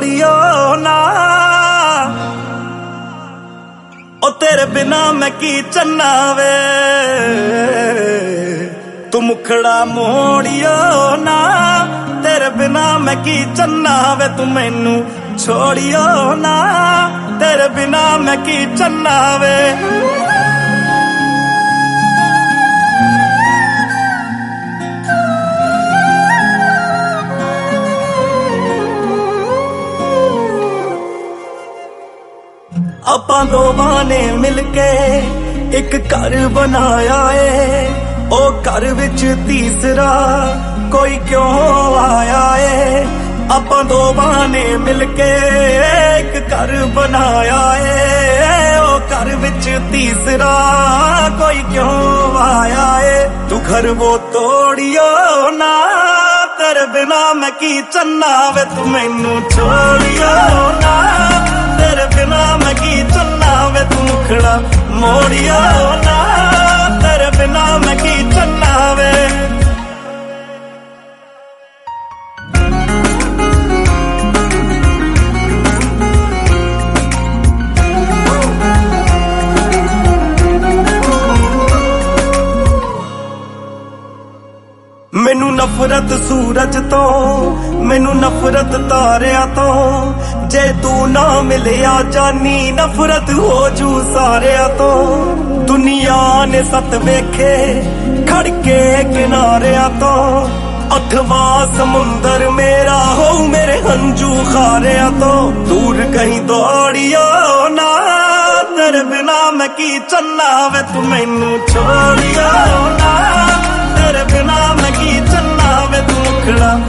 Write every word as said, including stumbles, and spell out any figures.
छोड़ियो ना। ओ तेरे बिना मैं की चन्ना वे, तू मुखड़ा मोड़ियो ना। तेरे बिना मैं की चन्ना वे, तू मैनू छोड़ियो ना। तेरे बिना मैं की चन्ना वे। ਆਪਾਂ ਦੋਵਾਂ ਨੇ ਮਿਲ ਕੇ ਇੱਕ ਘਰ ਬਣਾਇਆ ਏ, ਉਹ ਘਰ ਵਿੱਚ ਤੀਸਰਾ ਕੋਈ ਕਿਉਂ ਆਇਆ ਏ। ਆਪਾਂ ਦੋਵਾਂ ਨੇ ਮਿਲ ਕੇ ਇੱਕ ਘਰ ਬਣਾਇਆ ਏ, ਉਹ ਘਰ ਵਿੱਚ ਤੀਸਰਾ ਕੋਈ ਕਿਉਂ ਆਇਆ ਏ। ਤੂੰ ਘਰ वो ਤੋੜਿਓ ਨਾ, तेरे बिना मैं की चन्ना वे, तू मैनू छोड़ियो ना। तेरे बिना मैं की चन्ना वे, तू मुखड़ा मोड़ियो ना। तेरे बिना मैं की चन्ना वे। मैनू नफरत सूरज तो, मैनू नफरत तारिया तो। जे तू ना मिलिया जानी नफरत हो जू सारिया तो। दुनिया ने सत वेखे खड़के किनारिया तो। अठवां समुंदर मेरा हो मेरे हंजू खारिया तो। दूर कहीं दौड़ियो ना, तेरे बिना मैं की चन्ना वे, तू मैनू छोड़ियो ना। तेरे बिना मैं की चन्ना वे, तू मुखड़ा